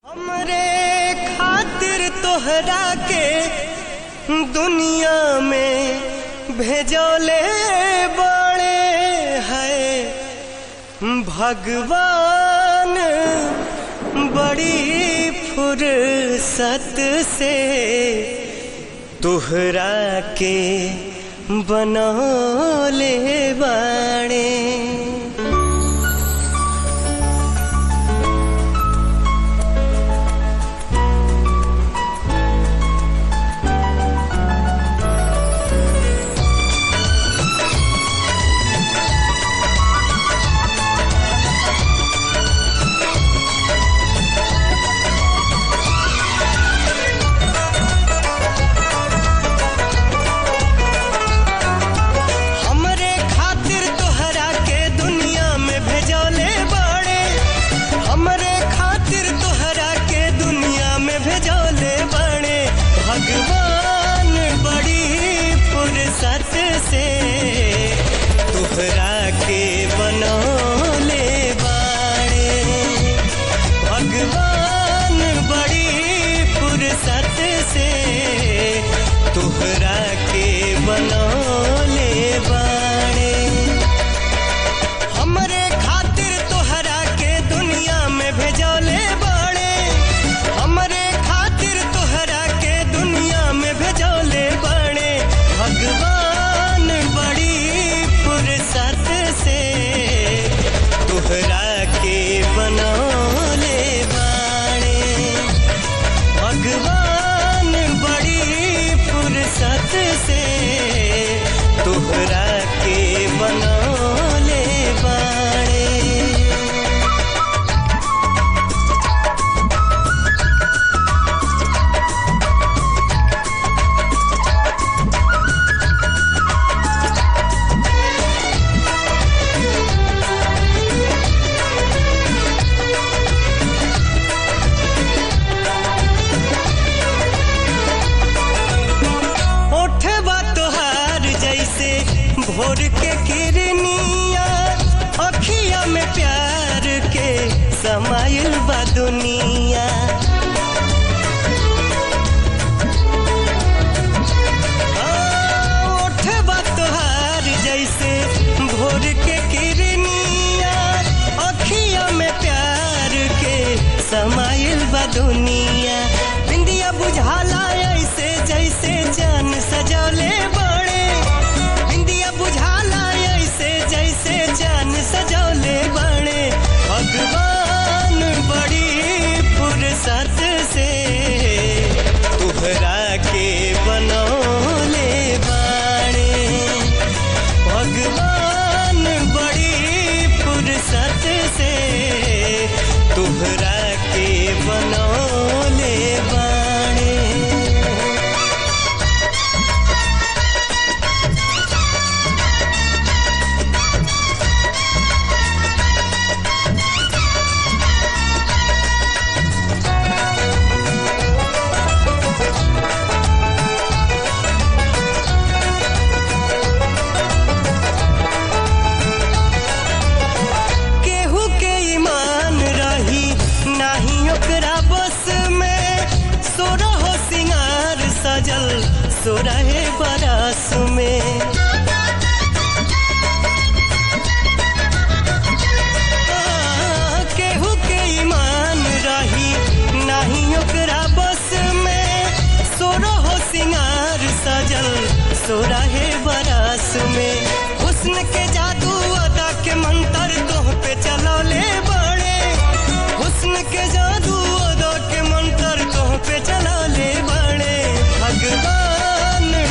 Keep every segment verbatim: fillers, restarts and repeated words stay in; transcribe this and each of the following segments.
हमरे खातिर तोहरा के दुनिया में भेजोले बड़े है भगवान, बड़ी फुर्सत से तोहरा के बनौले बड़े। भगवान बड़ी फुर्सत से तोहरा के बनौले बाड़े। भगवान बड़ी फुर्सत से तोहरा के बनौले बाड़े। हमरे खातिर तोहरा के दुनिया में भेजौले बाड़े। हमरे खातिर तोहरा के दुनिया में भेजौले बड़े। भगवान बड़ी फुर्सत से तोहरा के बनौले बाड़े। भगवान बड़ी फुर्सत से तोहरा के बनौले बाड़े। भोर के किरनिया अखिया में प्यार के समाइल बा दुनिया। ओठबा तोहार जैसे भोर के किरनिया अखिया में प्यार के समाइल बा दुनिया। बिंदिया बुझाला ऐसे जैसे जान सजौले बड़े। बुझाला ऐसे जैसे जान सजौले बड़े। भगवान बड़ी फुर्सत से तोहरा के बनौले बाड़े। भगवान बड़ी फुर्सत से तोहरा के बनौले बाड़े। सजल सोरहे बरस में केहू के ईमान रही नाही ओकरा बस में। सोरहो सिंगार सजल सोरहे बरस में। हुस्न के जादू अदा के मंतर तोह पे चलौले बड़े। हुस्न के जादू अदा के मंतर तोह पे चलौले बड़े। भगवान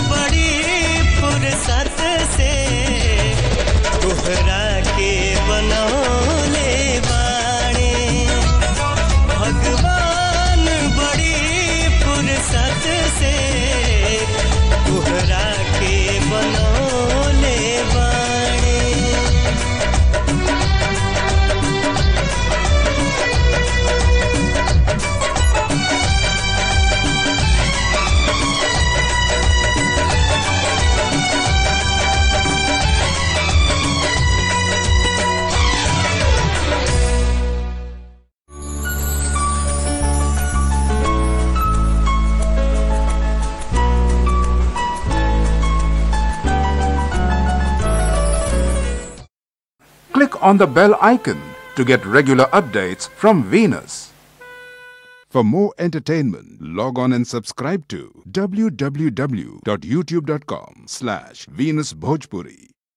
click on the bell icon to get regular updates from Venus. For more entertainment, log on and subscribe to w w w dot youtube dot com slash Venus Bhojpuri.